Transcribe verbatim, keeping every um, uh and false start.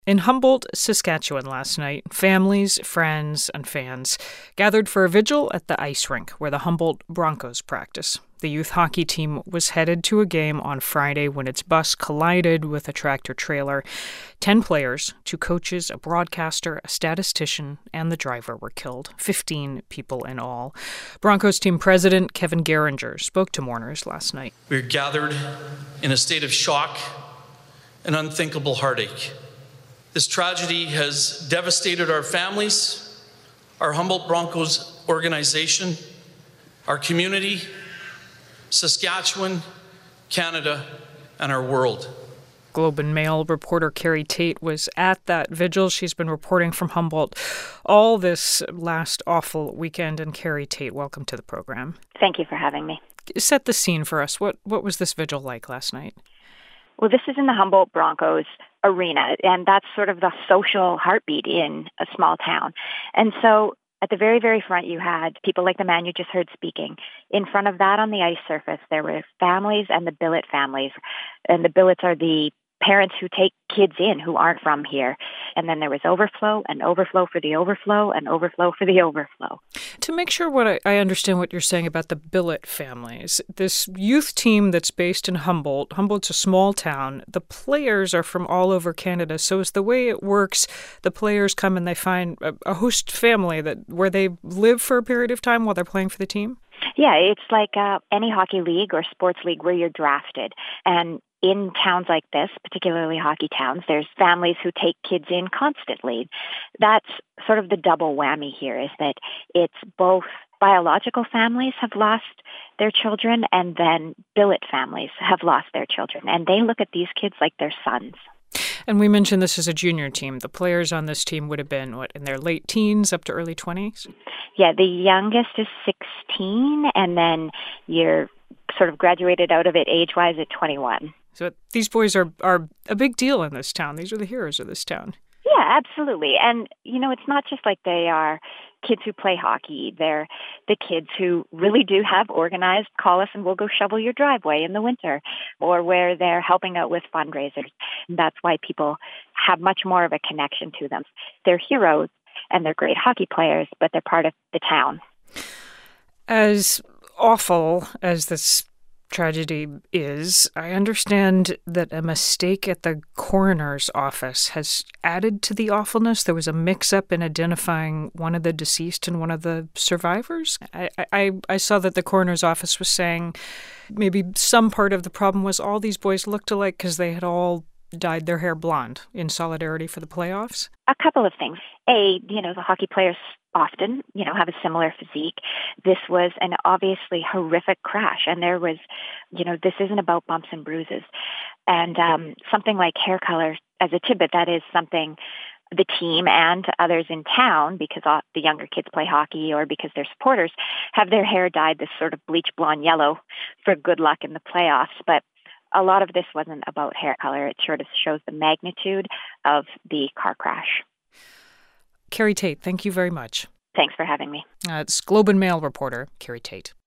In Humboldt, Saskatchewan last night, families, friends, and fans gathered for a vigil at the ice rink where the Humboldt Broncos practice. The youth hockey team was headed to a game on Friday when its bus collided with a tractor-trailer. Ten players, two coaches, a broadcaster, a statistician, and the driver were killed. Fifteen people in all. Broncos team president Kevin Geringer spoke to mourners last night. We're gathered in a state of shock and unthinkable heartache. This tragedy has devastated our families, our Humboldt Broncos organization, our community, Saskatchewan, Canada, and our world. Globe and Mail reporter Carrie Tate was at that vigil. She's been reporting from Humboldt all this last awful weekend. And Carrie Tate, welcome to the program. Thank you for having me. Set the scene for us. What what was this vigil like last night? Well, this is in the Humboldt Broncos arena, and that's sort of the social heartbeat in a small town. And so at the very, very front, you had people like the man you just heard speaking. In front of that on the ice surface, there were families and the billet families. And the billets are the parents who take kids in who aren't from here. And then there was overflow and overflow for the overflow and overflow for the overflow. To make sure what I, I understand what you're saying about the billet families, this youth team that's based in Humboldt, Humboldt's a small town, the players are from all over Canada. So is the way it works, the players come and they find a, a host family that where they live for a period of time while they're playing for the team? Yeah, it's like uh, any hockey league or sports league where you're drafted. And in towns like this, particularly hockey towns, there's families who take kids in constantly. That's sort of the double whammy here, is that it's both biological families have lost their children and then billet families have lost their children. And they look at these kids like their sons. And we mentioned this is a junior team. The players on this team would have been, what, in their late teens up to early twenties? Yeah, the youngest is sixteen, and then you're sort of graduated out of it age-wise at twenty-one. So these boys are, are a big deal in this town. These are the heroes of this town. Yeah, absolutely. And, you know, it's not just like they are kids who play hockey. They're the kids who really do have organized, call us and we'll go shovel your driveway in the winter, or where they're helping out with fundraisers. And that's why people have much more of a connection to them. They're heroes and they're great hockey players, but they're part of the town. As awful as this tragedy is, I understand that a mistake at the coroner's office has added to the awfulness. There was a mix-up in identifying one of the deceased and one of the survivors. I, I, I saw that the coroner's office was saying maybe some part of the problem was all these boys looked alike because they had all dyed their hair blonde in solidarity for the playoffs. A couple of things. A, you know, the hockey players often, you know, have a similar physique. This was an obviously horrific crash. And there was, you know, this isn't about bumps and bruises. And um, something like hair color, as a tidbit, that is something the team and others in town, because all the younger kids play hockey or because they're supporters, have their hair dyed this sort of bleach blonde yellow for good luck in the playoffs. But a lot of this wasn't about hair color. It sort of shows the magnitude of the car crash. Carrie Tate, thank you very much. Thanks for having me. Uh, it's Globe and Mail reporter Carrie Tate.